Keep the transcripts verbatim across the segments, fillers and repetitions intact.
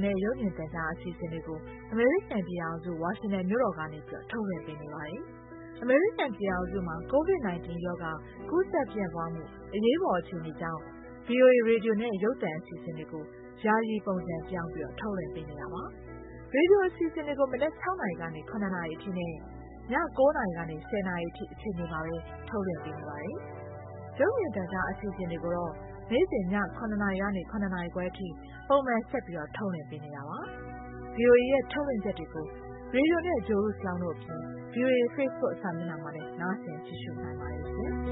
နဲ့ရုပ်မြင်သံကြားအစီအစဉ်တွေကိုအမေရိကန်ပြည်ထောင်စုဝါရှင်တန်မြို့တော်ကနေထုတ်လွှင့်ပေးနေပါတယ်။အမေရိကန်ပြည်ထောင်စုမှာ ကိုဗစ် ၁၉ ရောဂါကူးစက်ပြန့်ပွားမှုအရေးပေါ်အခြေအနေကြောင့် ဗွီအိုအေ ရေဒီယိုနဲ့ရုပ်သံအစီအစဉ်တွေကိုယာယီပုံစံပြောင်းပြီးထုတ်လွှင့်ပေးနေတာပါ။ရေဒီယိုအစီအစဉ်တွေကိုမနက်၆နာရီကနေ၇နာရီအထိနဲ့ည၉နာရီကနေ၁၀နာရီအထိအချိန်တွေမှာပဲထုတ်လွှင့်ပေးနေပါတယ်။ရုပ်မြင်သံကြားအစီအစဉ်တွေကိုတော့နေ့စဉ်ည၇နာရီကနေ၇နာရီခွဲအထိပုံမှန်ဆက်ပြီးထုတ်လွှင့်ပေးနေတာပါ။ ဗွီအိုအေရဲ့ထုတ်လွှင့်ချက်တွေကိုရေဒီယိုနဲ့ဂျိုရုဆောင်းတို့အပြင် ဗွီအိုအေ Facebook စာမျက်နှာမှာလည်းနားဆင်ကြည့်ရှုနိုင်ပါတယ်ရှင်။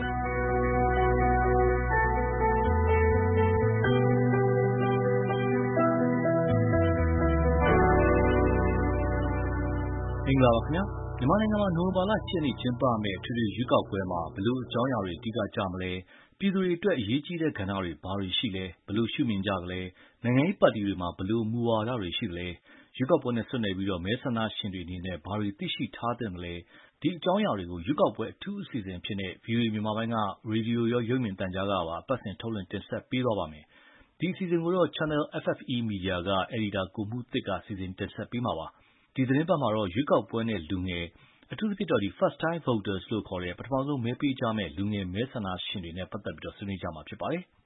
မင်္ဂလာပါခင်ဗျာမြန်မာနိုင်ငံမှာနိုဝင်ဘာလ၈ရက်နေ့ကျင်းပမယ့်အထွေထွေရွေးကောက်ပွဲမှာဘလို့အကြောင်းအရာတွေအဓိကကြမလဲပြည်သူတွေအတွက်အရေးကြီးတဲ့ကဏ္ဍတွေဘာတွေရှိလဲဘလို့ရှုမြင်ကြသလဲနိုင်ငံရေးပါတီတွေမှာဘလို့မူဝါဒတွေရှိသလဲရွေးကောက်ပွဲနဲ့ဆွတ်နယ်ပြီးတော့မဲဆန္ဒရှင်တွေအနေနဲ့ဘာတွေသိရှိထားသင့်တယ်လဲဒီအကြောင်းအရာတွေကိုရွေးကောက်ပွဲအထူးအစီအစဉ်ဖြစ်တဲ့ ဗွီအိုအေ မြန်မာပိုင်းကရေဒီယိုရောရုပ်မြင်သံကြားကပါအပတ်စဉ်ထုတ်လွှင့်တင်ဆက်ပေးသွားပါမယ်ဒီအစီအစဉ်ကိုတော့ Channel အက်ဖ် အက်ဖ် အီ Media ကအယ်ဒီတာကိုမှုသစ်ကစီစဉ်တင်ဆက်ပေးမှာပါဒီသတင်းပတ်မှာတော့ရွေးကောက်ပွဲနဲ့လူငယ်အထူးသဖြင့်တော့ First Time Voters လို့ခေါ်တဲ့ပထမဆုံးမဲပေးကြမယ့်လူငယ်မဲဆန္ဒရှင်တွေနဲ့ပတ်သက်ပြီးဆွေးနွေးကြမှာဖြစ်ပါတယ်။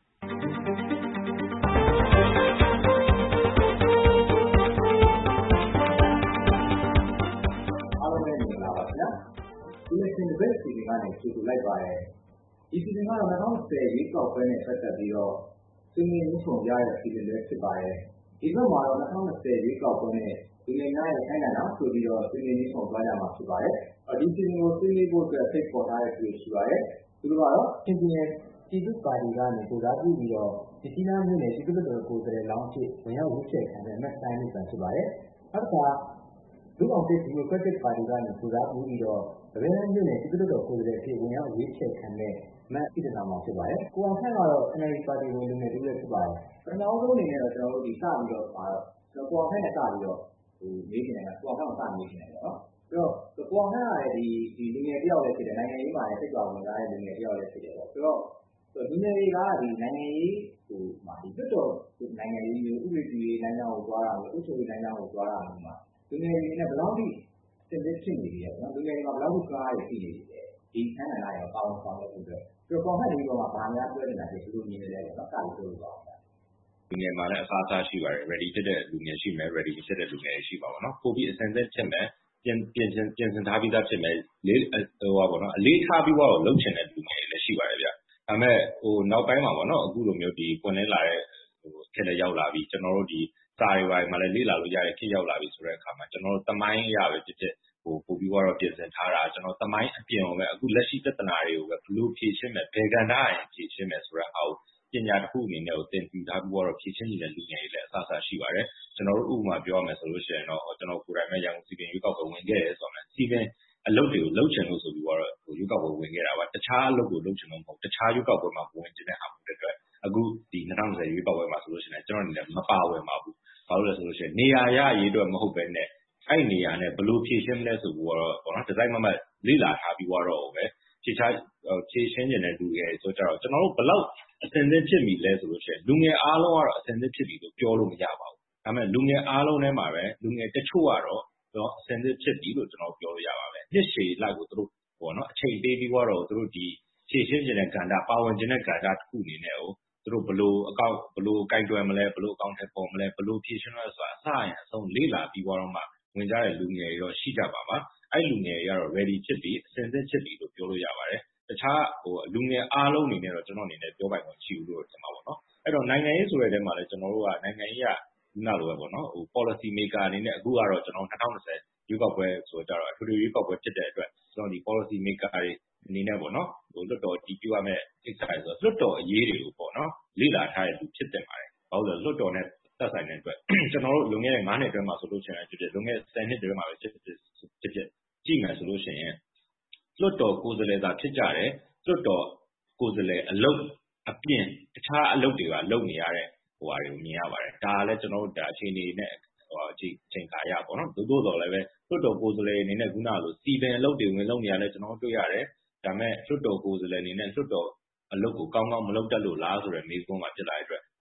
အားလုံးပဲမင်္ဂလာပါခင်ဗျာ။ Election Debate စီစဉ်ကနေကြိုဆိုလိုက်ပါတယ်။ဒီစီစဉ်ကတော့၂၀၂၀ရွေးကောက်ပွဲနဲ့ပတ်သက်ပြီးတော့ဆွေးနွေးမှုဆောင်ရတဲ့စီစဉ်လေးဖြစ်ပါတယ်။ဒီဘက်မှာတော့၂၀၂၀ရွေးကောက်ပွဲနဲ့လူငယ်များရဲ့ခိုင်ခံ့တာဆိုပြီးတော့ဆွေးနွေးမှုဆောင်သွားကြမှာဖြစ်ပါတယ်။ဒီစီစဉ်ကိုဆွေးနွေးဖို့အတွက်ဖိတ်ခေါ်ထားတဲ့သူတွေရှိပါတယ်။သူတို့ကတော့ချင်းပြည်နယ်ပြည်သူ့ပါတီကနေကိုယ်စားပြုပြီးတော့ဒီစီနာမြို့နယ်ပြည်သူ့လွှတ်တော်ကိုယ်စားလှယ်လောင်းအဖြစ်ဝင်ရောက်ရွေးချယ်ခံတဲ့မက်ဆိုင်မှုဖြစ်ပါတယ်။နောက်တစ်ခါလူ့အောင်သိဒီမိုကရက်တစ်ပါတီကနေကိုယ်စားပြုပြီးတော့ဗရန်မြို့နယ်ပြည်သူ့လွှတ်တော်ကိုယ်စားလှယ်အဖြစ်ဝင်ရောက်ရွေးချယ်ခံတဲ့မက်ဣဒနာမှာဖြစ်ပါတယ်။ကိုအောင်ခန့်ကတော့ အန် အယ် ဒီ ပါတီဝင်လူငယ်တူလည်းဖြစ်ပါတယ်။ပထမဆုံးအနေနဲ့တော့ကျွန်တော်တို့ဒီစပြီးတော့ပါတော့ကျွန်တော်ကိုအောင်ခန့်နဲ့စပြီးတော့ဟိုမေးချင်တယ်ကကိုအောင်ခန့်ကိုစမေးချင်တယ်ပေါ့နော်။ဆိုတော့ကိုအောင်ခန့်ကလည်းဒီဒီလူငယ်တယောက်လည်းဖြစ်တယ်နိုင်ငံရေးမှာလည်းစိတ်ပါဝင်စားတဲ့လူငယ်တယောက်လည်းဖြစ်တယ်ပေါ့။ဆိုတော့လူငယ်တွေကဒီနိုင်ငံရေးဟိုမှာဒီလွတ်တော်နိုင်ငံရေးမျိုးဥပဒေပြုရေးလမ်းကြောင်းကိုသွားတာမျိုးဥပဒေလမ်းကြောင်းကိုသွားတာမျိုးမှာလူငယ်တွေနဲ့ဘယ်လောက်ထိသင်တဲ့ဖြစ်နေပြီလဲနော်လူငယ်တွေမှာဘယ်လောက်ထိကားရရှိနေပြီလဲဒီခန်းနာရောပေါင်းဆောင်တဲ့အတွက်ဆိုတော့ကော်မတီပေါ်မှာဗာများပြောနေတာဖြစ်လို့မြင်နေတယ်ပေါ့နော်စပြီးပြောလို့ပါအောင်လူငယ်မှာလည်းအစားအစာရှိပါတယ် ready ဖြစ်တဲ့လူငယ်ရှိမယ် ready ဖြစ်တဲ့လူငယ်ရှိပါပါတော့ပို့ပြီးအစင်သက်ဖြစ်မယ်ပြင်ပြင်ပြင်ဆင်ထားပြီးသားဖြစ်မယ်လေးဟိုပါပေါ့နော်အလေးထားပြီးတော့လှုပ်ချင်တဲ့လူငယ်တွေလည်းရှိပါတယ်ဗျဒါပေမဲ့ဟိုနောက်ပိုင်းမှာပေါ့နော်အခုလိုမျိုးဒီပွင့်လင်းလာတဲ့ဟိုခက်လက်ရောက်လာပြီးကျွန်တော်တို့ဒီစာတွေပိုင်းမှာလည်းလေ့လာလို့ရတဲ့ခေတ်ရောက်လာပြီဆိုတဲ့အခါမှာကျွန်တော်တို့တမိုင်းအရာပဲဖြစ်ဖြစ်ဟိုပို့ပြီးတော့ပြင်ဆင်ထားတာကျွန်တော်တမိုင်းအပြင်ကိုပဲအခုလက်ရှိပြဿနာတွေကိုပဲဘလို့ဖြေရှင်းမယ်ဘယ်ကဏ္ဍအရင်ဖြေရှင်းမယ်ဆိုတဲ့အားကိုပညာတစ်ခုအနေနဲ့ကိုသင်ယူထားပြီးတော့ဖြည့်ချင်းနေတဲ့လူငယ်တွေလည်းအဆအဆရှိပါတယ်ကျွန်တော်တို့ဥပမာပြောရမယ်ဆိုလို့ရှိရင်တော့ကျွန်တော်ကိုယ်တိုင်ပဲရန်ကုန်စီပင်ရွေးကောက်ပွဲဝင်ခဲ့ရဲဆိုတော့စီပင်အလုပ်တွေကိုလုပ်ချင်လို့ဆိုပြီးတော့ဟိုရွေးကောက်ပွဲဝင်ခဲ့တာပါတခြားအလုပ်ကိုလုပ်ချင်လို့မဟုတ်တခြားရွေးကောက်ပွဲမှာဝင်ချင်တဲ့အားမှုတွေအတွက်အခုဒီ၂၀၂၀ရွေးကောက်ပွဲမှာဆိုလို့ရှိရင်ကျွန်တော်အနေနဲ့မပါဝင်ပါဘူးဘာလို့လဲဆိုလို့ရှိရင်နေရာရရေးအတွက်မဟုတ်ပဲနဲ့အဲ့နေရာနဲ့ဘလို့ဖြည့်ရှင်းမလဲဆိုပြီးတော့ပေါ့နော်ဒီဇိုင်းမမတ်လေ့လာထားပြီးတော့ပဲဖြည့်ချဖြည့်ရှင်းနေတဲ့လူငယ်ဆိုတော့ကျွန်တော်တို့ဘလောက်အစင်သစ်ဖြစ်ပြီလဲဆိုလို့ရှိရင်လူငယ်အားလုံးကတော့အစင်သစ်ဖြစ်ပြီလို့ပြောလို့မရပါဘူးဒါပေမဲ့လူငယ်အားလုံးထဲမှာပဲလူငယ်တချို့ကတော့တော့အစင်သစ်ဖြစ်ပြီလို့ကျွန်တော်ပြောလို့ရပါမယ်နှစ်ရှည်လိုက်ကိုသူတို့ပေါ့နော်အချိန်ပေးပြီးတော့သူတို့ဒီဖြည့်ရှင်းနေတဲ့ကဏ္ဍပါဝင်ခြင်းတဲ့ကဏ္ဍတစ်ခုအနေနဲ့ကိုသူတို့ဘလို့အကောင့်ဘလို့ကင်တွယ်မလဲဘလို့အကောင့်ထည့်ပေါ်မလဲဘလို့ဖြည့်ရှင်းလဲဆိုတာအစအရင်အဆုံးလေ့လာပြီးတော့မှဝင်ကြတဲ့လူငယ်တွေတော့ရှိကြပါပါအဲ့လူငယ်တွေကတော့ ready ဖြစ်ပြီအစင်သစ်ဖြစ်ပြီလို့ပြောလို့ရပါတယ်တခြားဟိုလူငယ်အားလုံးအနေနဲ့တော့ကျွန်တော်အနေနဲ့ပြောပိုင်ခွင့်ရှိဘူးလို့ထင်ပါပါတော့အဲ့တော့နိုင်ငံရေးဆိုတဲ့တဲမှာလည်းကျွန်တော်တို့ကနိုင်ငံရေးကခုနလိုပဲပေါ့နော်ဟို policy maker အနေနဲ့အခုကတော့ကျွန်တော်၂၀၂၀ရွေးကောက်ပွဲဆိုတော့အထူးထူးရွေးကောက်ပွဲဖြစ်တဲ့အတွက်ကျွန်တော်ဒီ policy maker တွေအနေနဲ့ပေါ့နော်ဟိုလွတ်တော်တည်ပြုရမယ့်ကိစ္စတွေဆိုတော့လွတ်တော်အရေးတွေကိုပေါ့နော်လေ့လာထားတဲ့လူဖြစ်တင်ပါတယ်ဘာလို့လဲလွတ်တော်နဲ့သက်ဆိုင်တဲ့အတွက်ကျွန်တော်တို့လုံခဲ့တဲ့၅နှစ်အတွင်းမှာဆိုလို့ရှိရင်ဖြစ်ဖြစ်လုံခဲ့ဆယ်နှစ်အတွင်းမှာပဲဖြစ်ဖြစ်ဖြစ်ဖြစ်ကြည့်မယ်ဆိုလို့ရှိရင်လွတ်တော်ကိုယ်စားလှယ်သာဖြစ်ကြတယ်လွတ်တော်ကိုယ်စားလှယ်အလုပ်အပြင်တခြားအလုပ်တွေကလုပ်နေရတဲ့ဟိုဟာတွေကိုမြင်ရပါတယ်ဒါကလည်းကျွန်တော်တို့ဒါအခြေအနေနဲ့ဟိုအချိန်ချိန်ခါရပေါ့နော်သို့တော်လည်းပဲလွတ်တော်ကိုယ်စားလှယ်အနေနဲ့ခုနလိုစီပင်အလုပ်တွေဝင်လုပ်နေရတယ်ကျွန်တော်တို့တွေ့ရတယ်ဒါပေမဲ့လွတ်တော်ကိုယ်စားလှယ်အနေနဲ့လွတ်တော်အလုပ်ကိုကောင်းကောင်းမလုပ်တတ်လို့လားဆိုတဲ့မေးခွန်းမှာဖြစ်လာတဲ့အတွက်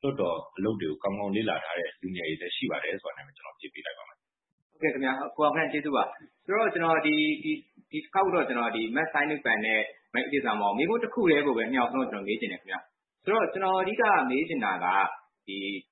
လွှတ်တော်အလုပ်တွေကိုကောင်းကောင်းလေ့လာထားတဲ့လူငယ်တွေလည်းရှိပါတယ်ဆိုတာနဲ့ကျွန်တော်ပြပေးလိုက်ပါမယ်ဟုတ်ကဲ့ခင်ဗျာကိုအောင်ခန့်ကျေးဇူးပါဆိုတော့ကျွန်တော်ဒီဒီဒီတစ်ခေါက်တော့ကျွန်တော်ဒီ Math Science ပန်နဲ့ Math အစားမောင်မိဖို့တစ်ခုတည်းကိုပဲမြောက်ဆုံးကျွန်တော်မေးချင်တယ်ခင်ဗျာဆိုတော့ကျွန်တော်အဓိကမေးချင်တာကဒီ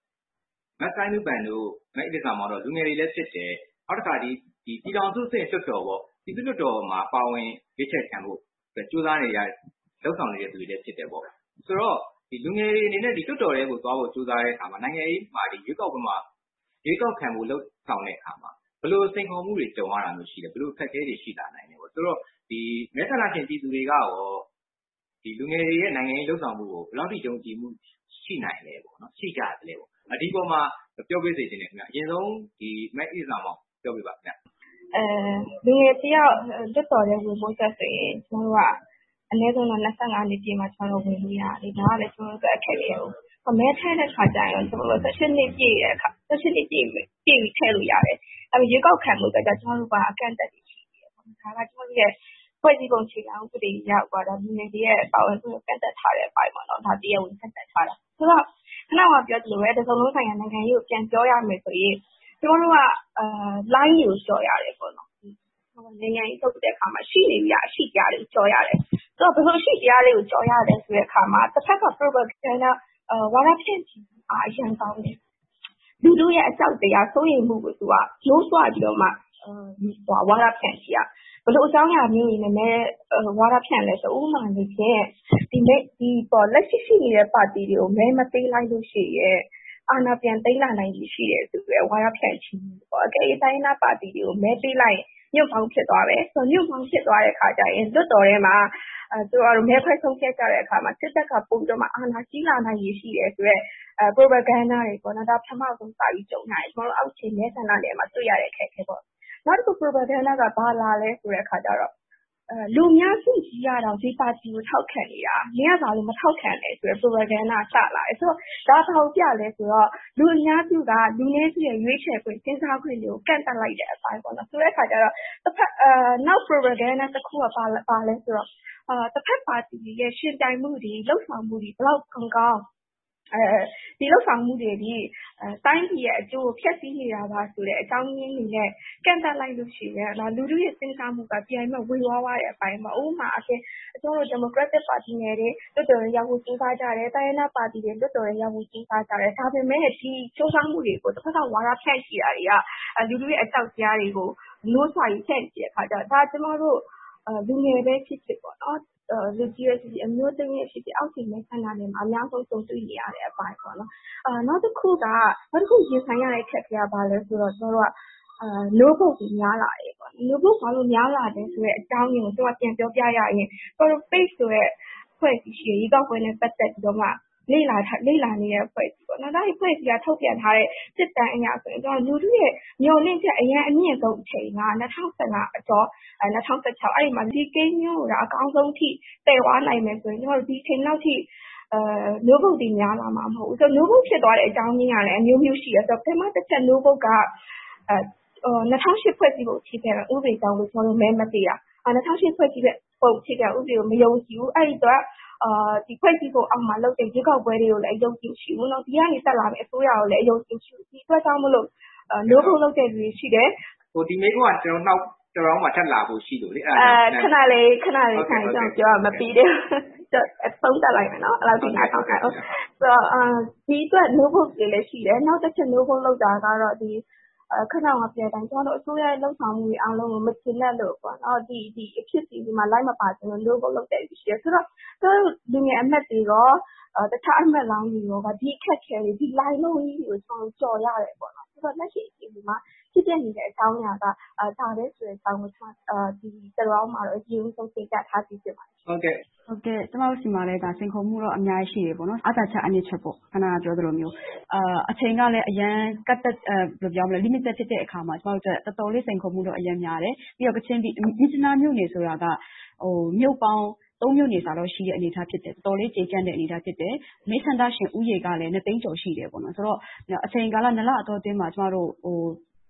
Math Science ပန်တို့ Math အစားမောင်တော့လူငယ်တွေလည်းဖြစ်တယ်နောက်တစ်ခါဒီဒီပြည်တော်စုစိတ်လွတ်တော်ပေါ့ဒီလွတ်တော်မှာပါဝင်ရွေးချယ်ခံဖို့ကြိုးစားနေရလောက်ဆောင်နေတဲ့သူတွေလည်းဖြစ်တယ်ပေါ့ဆိုတော့ဒီလူငယ်တွေအနေနဲ့ဒီလွတ်တော်တွေကိုသွားဖို့ကြိုးစားတဲ့အခါမှာနိုင်ငံရေးမှာဒီရွေးကောက်ပွဲမှာရွေးကောက်ခံဖို့လောက်ဆောင်တဲ့အခါမှာဘယ်လိုစိန်ခေါ်မှုတွေကြုံရတာမျိုးရှိတယ်ဘယ်လိုအခက်အခဲတွေရှိလာနိုင်လဲပေါ့ဆိုတော့ဒီမဲဆန္ဒရှင်ပြည်သူတွေကရောဒီလူငယ်တွေရဲ့နိုင်ငံရေးလှုပ်ဆောင်မှုကိုဘယ်လောက်ထိယုံကြည်မှုရှိနိုင်လဲပေါ့နော်ရှိကြတယ်ပေါ့အဒီပေါ်မှာပြောပြစေချင်တယ်ခင်ဗျအရင်ဆုံးဒီမက်အစ်စာမောင်ပြောပြပါခင်ဗျအဲလူငယ်တယောက်လွတ်တော်တဲ့ဝင်ဖို့ဆက်ဆိုရင်ကျွန်တော်ကအနည်းဆုံးတော့၂၅နှစ်ပြည့်မှာကျွန်တော်ဝင်လို့ရတယ်ဒါကလည်းကျွန်တော်တို့အခက်အခဲကိုမဲထိုင်တဲ့ခါကျရင်ကျွန်တော်တို့၁၈နှစ်ပြည့်ရဲ့အခါ၁၈နှစ်ပြည့်ပြည့်ပြီးထည့်လို့ရတယ်အဲရွေးကောက်ခံမှုကကျွန်တော်တို့ကအကန့်အသတ်တွေရှိတယ်ပေါ့ဒါကကျွန်တော်တို့ရဲ့ဖွဲ့စည်းပုံခြေခံဥပဒေရောက်သွားတော့လူငယ်တွေရဲ့ပါဝင်မှုကန့်သတ်ထားတဲ့အပိုင်းပေါ့နော်ဒါတရားဝင်ကန့်သတ်ထားတာဆိုတော့ခဏမှပြောသလိုပဲတစ်စုံလုံးဆိုင်ရာနိုင်ငံရေးကိုပြန်ပြောရမယ်ဆိုရင်ကျွန်တော်တို့ကအာ line ကိုကြော်ရတယ်ပေါ့နော်နိုင်ငံရေးထုတ်တဲ့အခါမှာရှိနေရရှိကြတယ်ကြော်ရတယ်ဆိုတော့ဘယ်လိုရှိကြတယ်ကိုကြော်ရတယ်ဆိုတဲ့အခါမှာတစ်ဖက်က propaganda အာဝါဒဖြန့်ချီအရန်ကောင်းတယ်လူတို့ရဲ့အကြောက်တရားစိုးရိမ်မှုကိုသူကရိုးစွာပြီးတော့မှအာဝါဒဖြန့်ချီရဘယ်လိုအကြောင်းအရာမျိုးတွေနဲ့ဝါဒဖြန့်လဲဆိုဥပမာလေးဖြင့်ဒီဒီပေါ်လက်ရှိရှိနေတဲ့ပါတီတွေကိုမဲမပေးလိုက်လို့ရှိရဲ့အာဏာပြန်သိမ်းလာနိုင်ပြီရှိတယ်ဆိုပြီးဝါဒဖြန့်ချီပေါ့အကယ်၍တိုင်းနာပါတီတွေကိုမဲပေးလိုက်ညှို့ပေါင်းဖြစ်သွားတယ်ဆိုညှို့ပေါင်းဖြစ်သွားတဲ့အခါကျရင်လွတ်တော်ထဲမှာအဲသူတို့မဲခွဲဆုံးဖြတ်ကြတဲ့အခါမှာစစ်တပ်ကပုံပြီးတော့မှအာဏာကြီးလာနိုင်ရရှိတယ်ဆိုတော့အဲ propaganda တွေပေါ့နော်ဒါပထမဆုံးစာပြီးကြုံနိုင်ကျွန်တော်တို့အောက်ခြေမဲဆန္ဒနယ်မှာတွေ့ရတဲ့အခက်အခဲပေါ့နောက်တစ်ခု propaganda ကဘာလာလဲဆိုတဲ့အခါကျတော့အဲလူများစုကြီးရတော့ဒီပါတီကိုထောက်ခံနေတာမင်းကဘာလို့မထောက်ခံလဲဆိုတော့ propaganda စလာတယ်ဆိုတော့ဒါဘာလို့ပြလဲဆိုတော့လူအများစုကလူနည်းစုရဲ့ရွေးချယ်ခွင့်စဉ်းစားခွင့်တွေကိုကန့်သတ်လိုက်တဲ့အပိုင်းပေါ့နော်ဆိုတဲ့အခါကျတော့တစ်ဖက်အဲနောက် propaganda တစ်ခုကဘာဘာလဲဆိုတော့အာတစ်ဖက်ပါတီရဲ့ရှင်ပြိုင်မှုတွေလှုပ်ဆောင်မှုတွေဘယ်လောက်ကောင်းကောင်းအဲဒီလှုပ်ဆောင်မှုတွေဒီအဲတိုင်းပြည်ရဲ့အကျိုးကိုဖျက်ဆီးနေတာပါဆိုတဲ့အကြောင်းရင်းတွေနဲ့ကန့်သတ်လိုက်လို့ရှိရင်ဒါလူတို့ရဲ့စဉ်းစားမှုကပြန်ပြီးဝေဝါးသွားတဲ့အပိုင်းပေါ့ဥပမာအဖြစ်ကျွန်တော်တို့ Democratic Party နဲ့တွေလွတ်တော်ရရောက်ဖို့စူးစမ်းကြတယ်တိုင်းရင်းသားပါတီတွေလွတ်တော်ရရောက်ဖို့စူးစမ်းကြတယ်ဒါပေမဲ့ဒီချိုးဖောက်မှုတွေကိုတစ်ဖက်ကဝါဒဖြန့်ချီတာတွေကလူတို့ရဲ့အကြောက်တရားတွေကိုလို့ဆိုပြီးဖြန့်ချီတဲ့အခါကျတော့ဒါကျွန်တော်တို့လူငယ်ပဲဖြစ်ဖြစ်ပေါ့နော်လူကြီးရဲ့ဖြစ်ဖြစ်အမျိုးသမီးရဲ့ဖြစ်ဖြစ်အောက်ခြေမဲဆန္ဒနယ်မှာအများဆုံးကြုံတွေ့နေရတဲ့အပိုင်းပေါ့နော်အာနောက်တစ်ခုကနောက်တစ်ခုရင်ဆိုင်ရတဲ့ခက်ခဲပါလဲဆိုတော့ကျွန်တော်တို့ကအာ no vote ကိုများလာတယ်ပေါ့ no vote ဘာလို့များလာတယ်ဆိုတဲ့အကြောင်းရင်းကိုကျွန်တော်ပြန်ပြောပြရရင် page ဆိုတဲ့ဖွဲ့စည်းရှိရေကောက်ပွဲနဲ့ပတ်သက်ပြီးတော့မှလေ့လာလေ့လာနေတဲ့ဖွဲ့စည်းပေါ့နော်ဒါဒီဖွဲ့စည်းကထုတ်ပြန်ထားတဲ့စစ်တမ်းအရာဆိုရင်ကျွန်တော်လူထုရဲ့ညှော်လင့်ချက်အရင်အမြင့်ဆုံးအချိန်က၂၀၁၅အကျော်အဲ၂၀၁၆အဲ့ဒီမှာဒီကိန်းမျိုးကအကောင်းဆုံးထိတည်သွားနိုင်မယ်ဆိုရင်ကျွန်တော်ဒီချိန်လောက်ထိအဲနိုးဘုတ်တွေများလာမှာမဟုတ်ဘူးဆိုတော့နိုးဘုတ်ဖြစ်သွားတဲ့အကြောင်းရင်းကလည်းအမျိုးမျိုးရှိတယ်ဆိုတော့ပထမတစ်ချက်နိုးဘုတ်ကအဲ၂၀၀၈ဖွဲ့စည်းပုံအခြေခံဥပဒေကြောင့်လို့ကျွန်တော်မဲမပေးတာအဲ၂၀၀၈ဖွဲ့စည်းပုံအခြေခံဥပဒေကိုမယုံကြည်ဘူးအဲ့ဒီတော့အာဒီဖွဲ့စည်းပုံအောက်မှာလုပ်တဲ့ရွေးကောက်ပွဲတွေကိုလည်းအယုံကြည်ရှိဘူးเนาะဒီကနေတက်လာမယ့်အစိုးရကိုလည်းအယုံကြည်ရှိဘူးဒီအတွက်ကြောင့်မလို့နိုးဘုတ်လုပ်တဲ့လူတွေရှိတယ်ဟိုဒီမိကုန်းကကျွန်တော်နောက်တော်တော်မှထပ်လာဖို့ရှိလို့လေအဲ့ဒါခဏလေးခဏလေးခိုင်ကြောင်ပြောရမပြီးသေးဘူးအဆုံးတက်လိုက်မယ်နော်အဲ့လောက်ဒီနားကောင်းတယ်ဆိုတော့အာဒီအတွက်နိုးဘုတ်တွေလည်းရှိတယ်နောက်တစ်ချက်နိုးဘုတ်လုပ်တာကတော့ဒီခဏမှပြောတိုင်းကျွန်တော်တို့အစိုးရရဲ့လှုပ်ဆောင်မှုတွေအားလုံးကိုမချင်တဲ့လို့ပေါ့နော်ဒီဒီအဖြစ်စီဒီမှာလိုက်မပါကျွန်တော်နိုးဘုတ်လုပ်တဲ့ရှိတယ်ဆိုတော့သူလူငယ်အမတ်တွေရောတခြားအမတ်လောင်းတွေရောကဒီအခက်ခဲတွေဒီ line လုံးကြီးကိုကျွန်တော်ကြော်ရတယ်ပေါ့နော်ဆိုတော့လက်ရှိအချိန်ဒီမှာဖြစ်ပြနေတဲ့အကြောင်းအရာကအဲဒါပဲဆိုတဲ့အကြောင်းကိုကျွန်တော်အဲဒီတရားမှာတော့အရင်ဆုံးသိကြထားပြီးဖြစ်ပါတယ်ဟုတ်ကဲ့ဟုတ်ကဲ့ကျမတို့စီမှာလည်းဒါစင်ခုံမှုတော့အများကြီးရှိတယ်ပေါ့နော်အသာချက်အနည်းချက်ပေါ့ခဏပြောသလိုမျိုးအာအချိန်ကလည်းအရန်ကတ်တက်အဲဘယ်လိုပြောမလဲ limited ဖြစ်တဲ့အခါမှာကျမတို့တော်တော်လေးစင်ခုံမှုတော့အရန်များတယ်ပြီးတော့ကချင်းပြည်မြစ်နာမြို့နယ်ဆိုတာကဟိုမြို့ပေါင်းသုံးမြို့နယ်စာတော့ရှိတဲ့အနေအထားဖြစ်တယ်တော်တော်လေးကြေကန့်တဲ့အနေအထားဖြစ်တယ်မိဆန္ဒရှင်ဥယေကလည်းနှစ်သိန်းကျော်ရှိတယ်ပေါ့နော်ဆိုတော့အချိန်ကာလနှစ်လအတော်အတွင်းမှာကျမတို့ဟို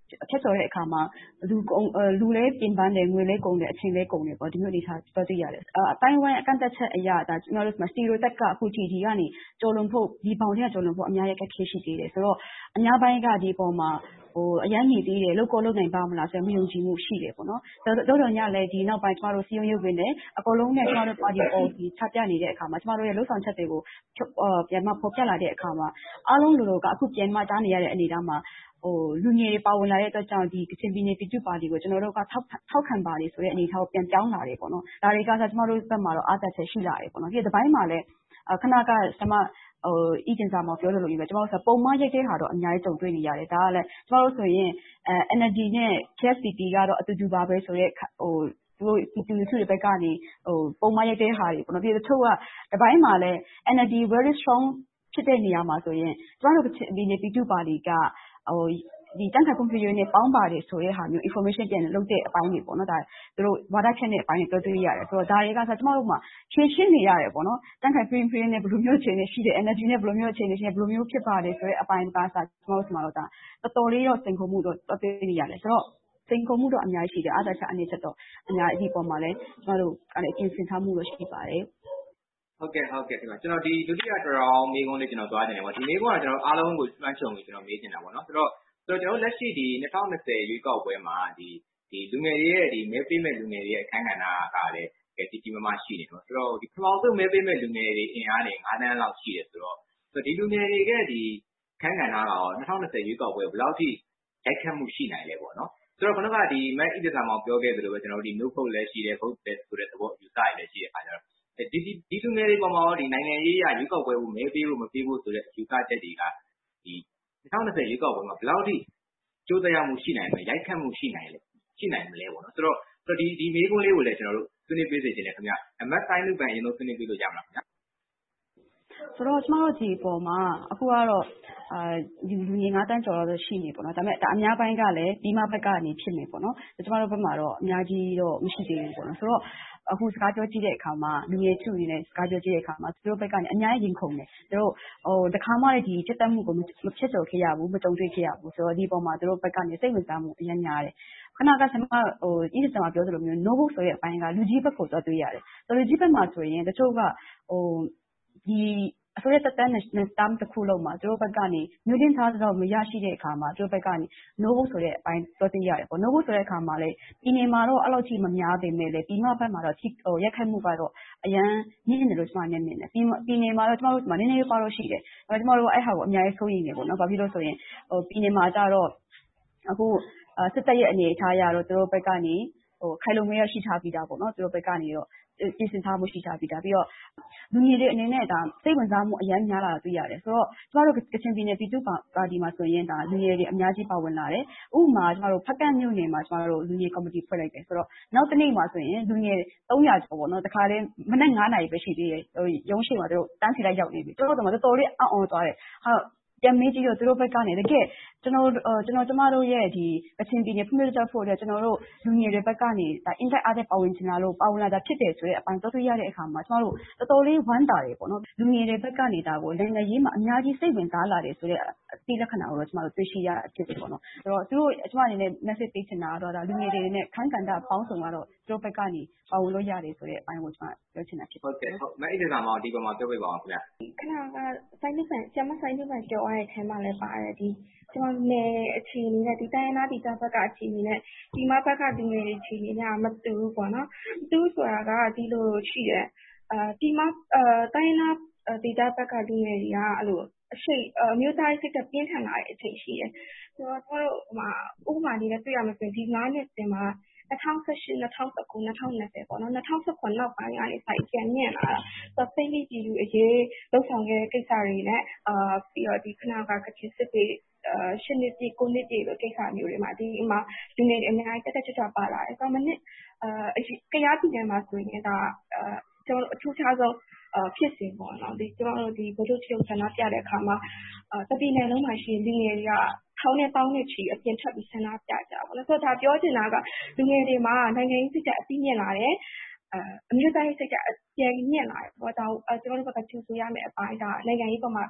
ဖြတ်ကျော်တဲ့အခါမှာလူကုန်လူလဲပြင်ပန်းတယ်ငွေလဲကုန်တယ်အချိန်လဲကုန်တယ်ပေါ့ဒီမျိုးအနေထားတော်သိရတယ်အတိုင်းဝိုင်းအကန့်အသတ်ချက်အရာဒါကျွန်တော်တို့မှာ stereotype ကအခုထိဒီကနေကျော်လွန်ဖို့ဒီပေါင်တွေကကျော်လွန်ဖို့အများကြီးအခက်အခဲရှိသေးတယ်ဆိုတော့အများပိုင်းကဒီပေါ်မှာဟိုအရန်နေသေးတယ်လောက်ကောလောက်နိုင်ပါမလားဆိုတော့မယုံကြည်မှုရှိတယ်ပေါ့နော်တော်တော်ညလည်းဒီနောက်ပိုင်းကျွန်တော်တို့စီယုံရုပ်ဝင်တယ်အကုန်လုံးနဲ့ကျွန်တော်တို့ပါတီပေါ်ဒီချပြနေတဲ့အခါမှာကျွန်တော်တို့ရဲ့လှုပ်ဆောင်ချက်တွေကိုပြန်မဖော်ပြလာတဲ့အခါမှာအားလုံးလူတို့ကအခုပြန်မကြားနေရတဲ့အနေအထားမှာဟိုလူငယ်တွေပါဝင်လာတဲ့အတွက်ကြောင့်ဒီကချင်ပြည်နယ်ပြည်သူ့ပါတီကိုကျွန်တော်တို့ကထောက်ထောက်ခံပါတယ်ဆိုတဲ့အနေအထားကိုပြန်ပြောင်းလာတယ်ပေါ့နော်ဒါတွေကဆိုကျွန်တော်တို့ဘက်မှာတော့အားသက်ချက်ရှိလာတယ်ပေါ့နော်ဒီတစ်ပိုင်းမှာလည်းခဏကကျွန်မဟိုအီဂျင်စာမှာပြောလို့လို့ပဲကျွန်တော်တို့ဆိုပုံမှန်ရိုက်တဲ့ဟာတော့အများကြီးကြုံတွေ့နေရတယ်ဒါကလည်းကျွန်တော်တို့ဆိုရင်အဲ N L D နဲ့ K S P P ကတော့အတူတူပါပဲဆိုတဲ့ဟိုသူတို့ဒီပြည်သူတွေဘက်ကနေဟိုပုံမှန်ရိုက်တဲ့ဟာတွေပေါ့နော်ပြီးတော့တချို့ကတစ်ပိုင်းမှာလည်း N L D very strong ဖြစ်တဲ့နေရာမှာဆိုရင်ကျွန်တော်တို့ဒီနေပြည်သူ့ပါတီကဟိုဒီတန်ခါကွန်ပျူတာနဲ့ပေါင်းပါတယ်ဆိုတဲ့ဟာမျိုး information ပြန်လုပ်တဲ့အပိုင်းတွေပေါ့နော်ဒါသူတို့ဝါဒဖြန့်တဲ့အပိုင်းတွေတွေ့တွေ့ရတယ်ဆိုတော့ဒါတွေကဆိုကျွန်တော်တို့မှာရှင်းရှင်းနေရတယ်ပေါ့နော်တန်ခါပြင်းပြင်းနဲ့ဘယ်လိုမျိုးအခြေအနေရှိတယ် energy နဲ့ဘယ်လိုမျိုးအခြေအနေရှိတယ်ဘယ်လိုမျိုးဖြစ်ပါတယ်ဆိုတဲ့အပိုင်းကဆိုကျွန်တော်တို့မှာတော့ဒါတော်တော်လေးတော့စိန်ခေါ်မှုတော့တွေ့နေရတယ်ဆိုတော့စိန်ခေါ်မှုတော့အများကြီးရှိတယ်အားသာချက်အနေချက်တော့အများကြီးဒီပေါ်မှာလည်းကျွန်တော်တို့အဲ့အကျဉ်းစင်ထားမှုတော့ရှိပါတယ်ဟုတ်ကဲ့ဟုတ်ကဲ့ဒီမှာကျွန်တော်ဒီဒုတိယတော်တော်မေးခွန်းလေးကျွန်တော်သွားနေတယ်ပေါ့ဒီမေးခွန်းကကျွန်တော်အားလုံးကိုစွမ်းချုံပြီးကျွန်တော်မေးနေတာပေါ့နော်ဆိုတော့ဆိုတော့ကျွန်တော်လက်ရှိဒီ၂၀၂၀ရွေးကောက်ပွဲမှာဒီဒီလူငယ်တွေရဲ့ဒီမဲပေးမဲ့လူငယ်တွေရဲ့အခန်းကဏ္ဍကလည်းဒီဒီမှာရှိနေတော့ဆိုတော့ဒီပထမဆုံးမဲပေးမဲ့လူငယ်တွေအင်အားနဲ့၅တန်းလောက်ရှိတယ်ဆိုတော့ဆိုတော့ဒီလူငယ်တွေကဒီအခန်းကဏ္ဍကရော၂၀၂၀ရွေးကောက်ပွဲဘယ်လောက်ထိရိုက်ခတ်မှုရှိနိုင်လဲပေါ့နော်ဆိုတော့ခဏကဒီမဲဣဒ္ဓဆာမောင်ပြောခဲ့သလိုပဲကျွန်တော်တို့ဒီ no vote လည်းရှိတယ် vote လည်းဆိုတဲ့သဘောအယူဆရလည်းရှိတဲ့အခါကျတော့ဒီဒီဒီလူငယ်တွေပေါ်မှာဒီနိုင်ငံရေးရရွေးကောက်ပွဲကိုမဲပေးဖို့မပေးဖို့ဆိုတဲ့ယူဆချက်တွေကဒီ၂၀၂၀ရွေးကောက်ပွဲမှာဘယ်လောက်ထိကျိုးသက်ရောက်မှုရှိနိုင်မလဲရိုက်ခတ်မှုရှိနိုင်လဲရှိနိုင်မလဲပေါ့နော်ဆိုတော့ဆိုတော့ဒီဒီမေးခွန်းလေးကိုလည်းကျွန်တော်တို့ဆွေးနွေးပေးစေချင်တယ်ခင်ဗျအမတ်တိုင်းလူပန်အရင်ဆုံးဆွေးနွေးပေးလို့ရမလားခင်ဗျဆိုတော့ကျွန်တော်တို့ဒီပေါ်မှာအခုကတော့အာဒီလူငယ်၅တန်းကျော်တော့ရှိနေပေါ့နော်ဒါပေမဲ့ဒါအများပိုင်းကလည်းဒီမှာဘက်ကနေဖြစ်နေပေါ့နော်ကျွန်တော်တို့ဘက်မှာတော့အများကြီးတော့မရှိသေးဘူးပေါ့နော်ဆိုတော့အခုစကားပြောကြည့်တဲ့အခါမှာလူငယ်စုအနေနဲ့စကားပြောကြည့်တဲ့အခါမှာသူတို့ဘက်ကနေအများကြီးရင်ခုန်တယ်သူတို့ဟိုတခါမှလည်းဒီတက်တက်မှုကိုမဖြစ်တော့ခဲ့ရဘူးမတုံ့တွေ့ခဲ့ရဘူးဆိုတော့ဒီပေါ်မှာသူတို့ဘက်ကနေစိတ်ဝင်စားမှုအများများတယ်ခဏကဆမဟိုဒီစမှာပြောသလိုမျိုး no book ဆိုတဲ့အပိုင်းကလူကြီးဘက်ကိုတော့တွေ့ရတယ်လူကြီးဘက်မှာဆိုရင်တချို့ကဟိုဒီအစိုးရတက်တဲ့နဲ့တမ်းတစ်ခုလုံးမှာသူတို့ဘက်ကနေမြို့တင်သားတော့မရရှိတဲ့အခါမှာသူတို့ဘက်ကနေ no vote ဆိုတဲ့အပိုင်းတော့သိရတယ်ပေါ့ no vote ဆိုတဲ့အခါမှာလေပြည်နယ်မှာတော့အဲ့လိုကြီးမများပေမဲ့လေပြည်မဘက်မှာတော့ဟိုရက်ခတ်မှုကတော့အရန်ညှင်းနေလို့ကျွန်မနည်းနည်းနဲ့ပြည်ပြည်နယ်မှာတော့ကျွန်တော်တို့ဒီမှာနည်းနည်းပါတော့ရှိတယ်ဒါပေမဲ့ကျွန်တော်တို့အဲ့ဟာကိုအများကြီးစိုးရိမ်နေပေါ့နော်ဘာဖြစ်လို့ဆိုရင်ဟိုပြည်နယ်မှာကြတော့အခုစစ်တပ်ရဲ့အနေအထားရတော့သူတို့ဘက်ကနေဟိုခိုင်လုံမဲရရှိထားပြီးသားပေါ့နော်သူတို့ဘက်ကနေတော့ပြင်ဆင်ထားမှုရှိထားပြီးသားပြီးတော့လူငယ်တွေအနေနဲ့ဒါစိတ်ဝင်စားမှုအများများလာတာတွေ့ရတယ်ဆိုတော့ကျမတို့ကချင်ပြည်နယ်ပြည်သူ့ပါတီမှာဆိုရင်ဒါလူငယ်တွေအများကြီးပါဝင်လာတယ်ဥပမာကျမတို့ဖက်ကန့်မြို့နယ်မှာကျမတို့လူငယ်ကော်မတီဖွဲ့လိုက်တယ်ဆိုတော့နောက်တစ်နေ့မှာဆိုရင်လူငယ်၃ရာကျော်ပေါ့နော်တခါတည်းမနက်၅နာရီပဲရှိသေးတယ်ဟိုရုံးရှိမှာတို့တန်းစီလိုက်ရောက်နေပြီတို့တော့တော်တော်လေးအံ့ဩသွားတယ်ဟာပြန်မေးကြည့်တော့သူတို့ဘက်ကနေတကယ်ကျွန်တော်ကျွန်တော်ကျမတို့ရဲ့ဒီအချင်းပြည်နယ်ဖွံ့ဖြိုးတိုးတက်ဖို့အတွက်ကျွန်တော်တို့လူငယ်တွေဘက်ကနေဒါ impact အားတဲ့ပါဝင်ချင်တာလို့ပါဝင်လာတာဖြစ်တယ်ဆိုတဲ့အပိုင်းတော့တွေ့ရတဲ့အခါမှာကျွန်တော်တို့တော်တော်လေးဝမ်းသာတယ်ပေါ့နော်လူငယ်တွေဘက်ကနေဒါကိုနိုင်ငံရေးမှာအများကြီးစိတ်ဝင်စားလာတယ်ဆိုတဲ့အသိလက္ခဏာကိုတော့ကျွန်တော်တို့တွေ့ရှိရဖြစ်တယ်ပေါ့နော်အဲ့တော့သူတို့ကျွန်မအနေနဲ့ message ပေးချင်တာကတော့ဒါလူငယ်တွေနဲ့ခန်းကဏ္ဍပေါင်းစုံကတော့သူတို့ဘက်ကနေပါဝင်လို့ရတယ်ဆိုတဲ့အပိုင်းကိုကျွန်မပြောချင်တာဖြစ်ဟုတ်ကဲ့ဟုတ်မအိဒေသာမောင်ဒီပေါ်မှာပြောပြပါအောင်ခင်ဗျခဏကစိုင်းနှုတ်ပန်ကျမစိုင်းနှုတ်ပန်ပြောရတဲ့ထဲမှာလည်းပါတယ်ဒီကျွန်တော်နယ်အခြေအနေနဲ့ဒီတိုင်းရင်းသားဒေသဘက်ကအခြေအနေနဲ့ဒီမဘက်ကလူငယ်တွေအခြေအနေကမတူဘူးပေါ့နော်သူဆိုတာကဒီလိုရှိတယ်အာဒီမအာတိုင်းရင်းသားဒေသဘက်ကလူငယ်တွေကအဲ့လိုအရှိအမျိုးသားစိတ်ကပြင်းထန်လာတဲ့အချိန်ရှိတယ်ဆိုတော့တို့ဟိုမှာဥပမာလေးနဲ့တွေ့ရမှာဆိုရင်ဒီ၅နှစ်တင်မှာ၂၀၁၈ ၂၀၁၉ ၂၀၂၀ပေါ့နော်၂၀၁၇နောက်ပိုင်းကနေစိုက်ပြန်မြင့်လာတာဆိုတော့စိတ်လေးပြည်လူအရေးလှုပ်ဆောင်ခဲ့တဲ့ကိစ္စတွေနဲ့အာပြီးတော့ဒီခဏကကချင်စစ်တွေအာရှစ်နှစ်ပြည့်ကိုနှစ်ပြည့်လိုကိစ္စမျိုးတွေမှာဒီမှာလူငယ်တွေအများကြီးတက်တက်ကြွကြွပါလာတယ်ဆိုတော့မနစ်အာကရားပြည်နယ်မှာဆိုရင်ဒါအာကျွန်တော်အထူးခြားဆုံးအာဖြစ်စဉ်ပေါ့နော်ဒီကျွန်တော်တို့ဒီဘုဒ္ဓချီဆန္ဒပြတဲ့အခါမှာအာတပိနယ်လုံးမှာရှိလူငယ်တွေကထောင်းနဲ့တောင်းနဲ့ချီအပြင်ထွက်ပြီးဆန္ဒပြကြပါတော့ဆိုတော့ဒါပြောချင်တာကလူငယ်တွေမှာနိုင်ငံရေးစိတ်ဓာတ်အပြည့်မြင့်လာတယ်အအမျိုးသားရေးစိတ်ဓာတ်အပြည့်မြင့်လာတယ်ပေါ့ဒါကျွန်တော်တို့ဘက်ကကျူဆိုရမယ့်အပိုင်းဒါနိုင်ငံရေးပေါ်မှာစ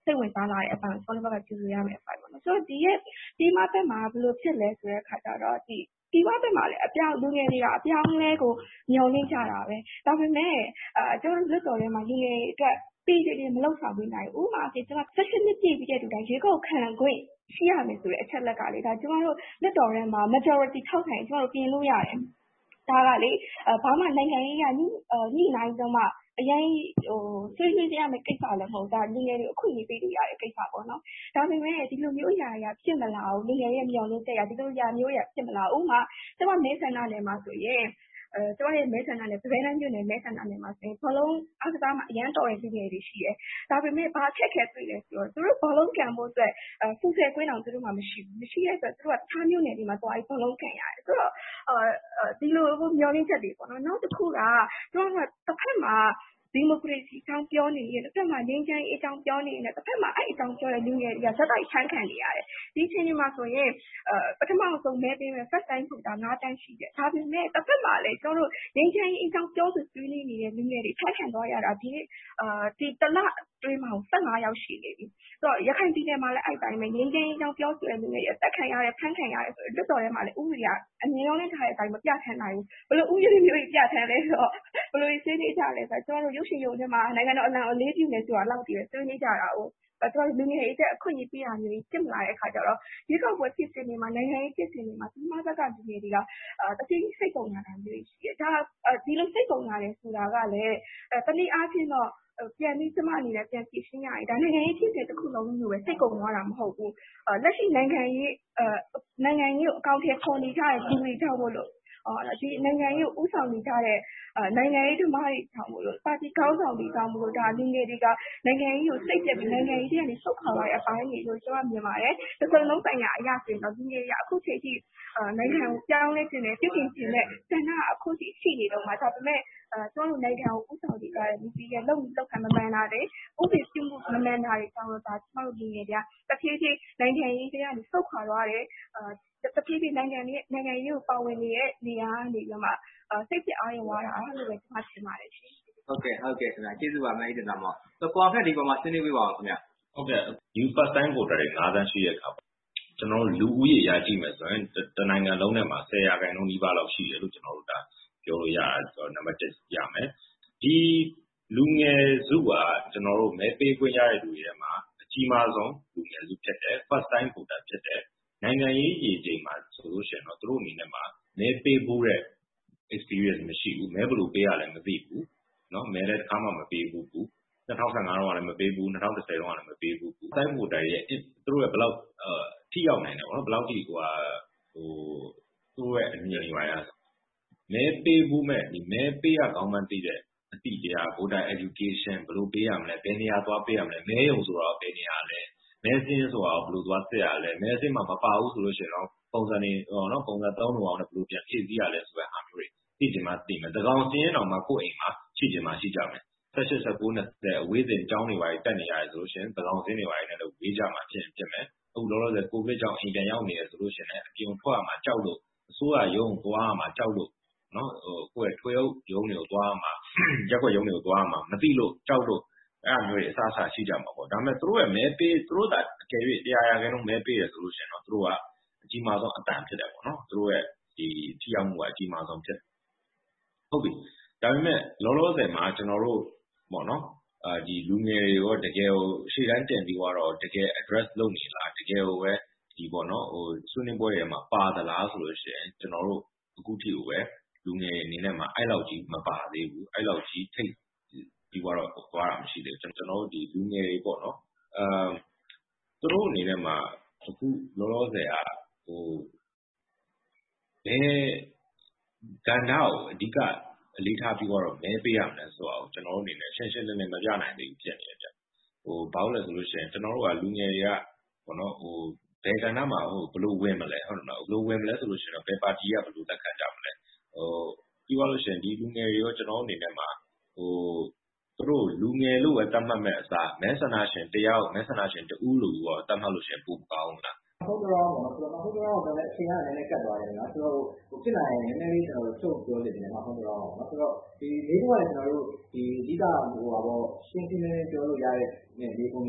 စိတ်ဝင်စားလာတဲ့အပိုင်းကိုကျွန်တော်တို့ဘက်ကကြိုဆိုရမယ့်အပိုင်းပေါ့နော်ဆိုတော့ဒီရဲ့ဒီမှာဘက်မှာဘယ်လိုဖြစ်လဲဆိုတဲ့အခါကျတော့ဒီဒီဘက်မှာလည်းအပြောင်းလူငယ်တွေကအပြောင်းလဲကိုမျှော်လင့်ကြတာပဲဒါပေမဲ့အဲကျွန်တော်လွတ်တော်ထဲမှာလူငယ်တွေအတွက်ပြည်တည်မလောက်ဆောင်ပေးနိုင်ဘူးဥပမာအဖြစ်ကျွန်တော်ဆက်ရှင်နှစ်ပြည့်ပြီးတဲ့တူတိုင်းရေကောက်ခံခွင့်ရှိရမယ်ဆိုတဲ့အချက်လက်ကလေဒါကျွန်တော်တို့လွတ်တော်ထဲမှာ majority ထောက်ခံကျွန်တော်တို့ပြင်လို့ရတယ်ဒါကလေဘာမှနိုင်ငံရေးကညှိညှိနှိုင်းတော့မှအရင်ဟိုဆွေးနွေးကြရမယ့်ကိစ္စလည်းမဟုတ်ဒါလူငယ်တွေအခုနေပေးလို့ရတဲ့ကိစ္စပေါ့နော်ဒါပေမဲ့ဒီလိုမျိုးအရာရာဖြစ်မလာဘူးလူငယ်ရဲ့မျှော်လင့်ချက်ရဒီလိုအရာမျိုးရဖြစ်မလာဘူးဥမာကျွန်မမဲဆန္ဒနယ်မှာဆိုရင်အဲကျွန်တော်ရဲ့မဲဆန္ဒနယ်ဗဲလန်းမြို့နယ်မဲဆန္ဒနယ်မှာဆိုရင်ဘလုံးအကစားမှာအရန်တော်တဲ့လူငယ်တွေရှိတယ်ဒါပေမဲ့ဘာခက်ခဲတွေ့လဲဆိုတော့သူတို့ဘလုံးကံဖို့အတွက်အဲဖူဆယ်ကွင်းအောင်သူတို့မှမရှိဘူးမရှိတဲ့အတွက်သူတို့ကထားမျိုးနယ်တွေမှာသွားပြီးဘလုံးခံရတယ်ဆိုတော့အဲဒီလိုမျှော်လင့်ချက်တွေပေါ့နော်နောက်တစ်ခုကကျွန်တော်ကတစ်ဖက်မှာဒီမိုကရေစီအကြောင်းပြောနေရင်တစ်ဖက်မှာငြိမ်းချမ်းရေးအကြောင်းပြောနေရင်တစ်ဖက်မှာအဲ့အကြောင်းပြောတဲ့လူငယ်တွေကဇက်တိုက်ချမ်းခံနေရတယ်ဒီအချိန်ဒီမှာဆိုရင်အဲပထမဆုံးမဲပေးမယ် first time ဆိုတာ၅တန်းရှိတယ်ဒါပေမဲ့တစ်ဖက်မှာလည်းကျွန်တော်တို့ငြိမ်းချမ်းရေးအကြောင်းပြောဆိုဆွေးနွေးနေတဲ့လူငယ်တွေချမ်းခံသွားရတာဒီအာဒီတလအတွင်းမှာ၁၅ယောက်ရှိနေပြီဆိုတော့ရခိုင်ပြည်နယ်မှာလည်းအဲ့တိုင်းပဲငြိမ်းချမ်းရေးအကြောင်းပြောဆိုတဲ့လူငယ်တွေတက်ခံရတယ်ဖမ်းခံရတယ်ဆိုတော့လွတ်တော်ထဲမှာလည်းဥပဒေကအမြင်ရောင်းထားတဲ့အတိုင်းမပြထန်းနိုင်ဘူးဘယ်လိုဥပဒေမျိုးကြီးပြထန်းလဲဆိုတော့ဘယ်လိုဆွေးနွေးကြလဲဆိုတော့ကျွန်တော်တို့ရုပ်ရှင်ရုံထဲမှာနိုင်ငံတော်အလံအလေးပြုနေဆိုတာလောက်တည်းပဲဆွေးနွေးကြတာ哦အဲ့တော့လူငယ်တွေအခွင့်အရေးပေးရမျိုးဖြစ်မလာတဲ့အခါကျတော့ဒီကောက်ပွဲဖြစ်စဉ်တွေမှာနိုင်ငံရေးဖြစ်စဉ်တွေမှာဒီမှာဘက်ကလူငယ်တွေကအာတတိစိတ်ပုံရတာမျိုးရှိတယ်ဒါဒီလိုစိတ်ပုံရတယ်ဆိုတာကလည်းတနည်းအားဖြင့်တော့ပြန်ပြီးကျမအနေနဲ့ပြန်ကြည့်ရှင်းရရင်ဒါနိုင်ငံရေးဖြစ်စဉ်တစ်ခုလုံးမျိုးပဲစိတ်ကုန်သွားတာမဟုတ်ဘူးလက်ရှိနိုင်ငံရေးနိုင်ငံရေးကိုအကောင့်ထဲပေါ်နေကြတဲ့လူတွေကြောင့်မို့လို့အော်ဒီနိုင်ငံရေးကိုဥဆောင်နေကြတဲ့နိုင်ငံရေးဓမ္မတွေကြောင့်မို့လို့ပါတီကောင်းဆောင်တွေကြောင့်မို့လို့ဒါလူငယ်တွေကနိုင်ငံရေးကိုစိတ်ပြက်ပြီးနိုင်ငံရေးတွေကနေဆုတ်ခွာလာတဲ့အပိုင်းတွေလို့ကျွန်တော်မြင်ပါတယ်။တစ်စုံလုံးဆိုင်ရာအရာဆိုရင်တော့လူငယ်တွေကအခုချိန်ထိနိုင်ငံကိုပြောင်းလဲခြင်းနဲ့ပြည်ပြင်ခြင်းနဲ့ဆန္ဒအခုထိရှိနေတော့မှဒါပေမဲ့အဲကျွန်တော်နိုင်ငံကိုဥဆောင်နေကြတဲ့လူကြီးရဲ့လုံလောက်ခံမမှန်တာတွေဥပဒေပြုမှုမမှန်တာတွေကြောင့်လို့ဒါကျွန်တော်လူငယ်တွေကတဖြည်းဖြည်းနိုင်ငံရေးတွေကနေဆုတ်ခွာသွားတယ်အဲတဖြည်းဖြည်းနိုင်ငံရေးနိုင်ငံရေးကိုပါဝင်နေတဲ့နေရာကနေပြီးမှစိတ်ပြအားရသွားတာလို့ပဲကျွန်မထင်ပါတယ်ရှင်ဟုတ်ကဲ့ဟုတ်ကဲ့ခင်ဗျာကျေးဇူးပါမယ်ဒီမှာပေါ့ဆိုတော့ကိုအောင်ခက်ဒီပေါ်မှာဆွေးနွေးပေးပါဦးခင်ဗျာဟုတ်ကဲ့ new first time voter တွေ၅တန်းရှိတဲ့အခါကျွန်တော်လူဦးရေရကြည့်မယ်ဆိုရင်တနိုင်ငံလုံးထဲမှာ၁၀ရာခိုင်နှုန်းနီးပါးလောက်ရှိတယ်လို့ကျွန်တော်တို့ဒါပြောလို့ရတယ်ဆိုတော့နံပါတ်တစ်ရမယ်ဒီလူငယ်စုကကျွန်တော်တို့မဲပေးခွင့်ရတဲ့လူတွေထဲမှာအကြီးမားဆုံးလူငယ်စုဖြစ်တယ် first time voter ဖြစ်တယ်နိုင်ငံရေးရည်ချိန်မှာဆိုလို့ရှိရင်တော့သူတို့အနေနဲ့မှာမဲပေးဖို့တဲ့ experience မရှိဘူးမဲဘယ်လိုပေးရလဲမသိဘူးเนาะမဲလည်းတစ်ခါမှမပေးဘူးဘူး၂၀၁၅တော့လည်းမပေးဘူး၂၀၁၀တော့လည်းမပေးဘူးဘူး time voter ရဲ့သူတို့ရဲ့ဘယ်လောက်အာထိရောက်နိုင်တယ်ပေါ့နော်ဘယ်လောက်ထိဟိုဟာဟိုသူတို့ရဲ့အမြင်တွေပါရမဲပေးဖို့မဲ့ဒီမဲပေးရကောင်းမှန်းသိတဲ့အတိတရား voter education ဘယ်လိုပေးရမလဲဘယ်နေရာသွားပေးရမလဲမဲရုံဆိုတော့ဘယ်နေရာလဲမဲစင်းဆိုတာဘယ်လိုသွားစစ်ရလဲမဲစင်းမှာမပါဘူးဆိုလို့ရှိရင်တော့ပုံစံတွေဟောနော်ပုံစံသုံးလို့အောင်လည်းဘယ်လိုပြန်ဖြည့်ဆည်းရလဲဆိုတဲ့အားမျိုးတွေသိချင်မှသိမယ်သကောင်စင်းရင်တော့မှကိုယ့်အိမ်မှာရှိချင်မှရှိကြမယ်၁၈ ၁၉ ၂၀အဝေးစဉ်အကြောင်းတွေပါတက်နေရတယ်ဆိုလို့ရှိရင်သကောင်စင်းတွေပါနေလည်းဝေးကြမှာဖြစ်ဖြစ်မယ်အခုလောလောဆယ်ကိုဗစ်ကြောင့်အိမ်ပြန်ရောက်နေရဆိုလို့ရှိရင်လည်းအပြင်ထွက်ရမှာကြောက်လို့အစိုးရရုံးသွားရမှာကြောက်လို့နော်ဟိုကိုယ့်ရဲ့ထွေအုပ်ရုံးတွေကိုသွားရမှာရက်ွက်ရုံးတွေကိုသွားရမှာမသိလို့ကြောက်လို့အဲ့အမျိုးတွေအစားအစာရှိကြမှာပေါ့ဒါပေမဲ့သူတို့ရဲ့မဲပေးသူတို့ကအကယ်၍တရားရာခိုင်နှုန်းမဲပေးရဆိုလို့ရှိရင်တော့သူတို့ကအကြီးမားဆုံးအတန်ဖြစ်တယ်ပေါ့နော်သူတို့ရဲ့ဒီထိရောက်မှုကအကြီးမားဆုံးဖြစ်ဟုတ်ပြီဒါပေမဲ့လောလောဆယ်မှာကျွန်တော်တို့ပေါ့နော်အာဒီလူငယ်တွေရောတကယ်ကိုရှေ့တန်းတင်ပြီးတော့တကယ် address လုပ်နေလားတကယ်ကိုပဲဒီပေါ့နော်ဟိုဆွေးနွေးပွဲတွေမှာပါသလားဆိုလို့ရှိရင်ကျွန်တော်တို့အခုထိကိုပဲလူငယ်အနေနဲ့မှာအဲ့လောက်ကြီးမပါသေးဘူးအဲ့လောက်ကြီးထိတ်ပြီးတော့သွားတာမရှိသေးဘူးကျွန်တော်တို့ဒီလူငယ်တွေပေါ့နော်အာသူတို့အနေနဲ့မှာအခုလောလောဆယ်อ่ะဟိုဘယ်ကဏ္ဍကိုအဓိကအလေးထားပြီးတော့မဲပေးရမယ်ဆိုတော့ကျွန်တော်တို့အနေနဲ့ရှင်းရှင်းလင်းလင်းမပြနိုင်သေးဘူးဖြစ်နေတယ်ဟိုဘာလို့လဲဆိုလို့ရှိရင်ကျွန်တော်တို့ကလူငယ်တွေကဘောနော်ဟိုဘယ်ကဏ္ဍမှာဟိုဘယ်လိုဝင်မလဲဟုတ်တယ်မလားဘယ်လိုဝင်မလဲဆိုလို့ရှိရင်ဘယ်ပါတီကဘယ်လိုတက်ခတ်ကြမလဲဟိုပြီးသွားလို့ရှိရင်ဒီလူငယ်တွေရောကျွန်တော်အနေနဲ့မှာဟိုသူတို့လူငယ်လို့ပဲတတ်မှတ်မဲ့အစားမဲဆန္ဒရှင်တယောက်မဲဆန္ဒရှင်တဦးလို့ရောတတ်မှတ်လို့ရှိရင်ပိုကောင်းလားဟုတ်တော့ပေါ့နော်ဆိုတော့ဟုတ်တော့လည်းအချိန်ကလည်းနည်းနည်းကတ်သွားတယ်နော်ဆိုတော့ဟိုဖြစ်နိုင်ရင်နည်းနည်းလေးကျွန်တော်တို့ချုပ်ပြောနေတယ်မှာဟုတ်တော့ပေါ့နော်ဆိုတော့ဒီလေးခုကကျွန်တော်တို့ဒီအဓိကဟိုပါပေါ့ရှင်းရှင်းလင်းလင်းပြောလို့ရတဲ့နေလေးခုမျိုးပါ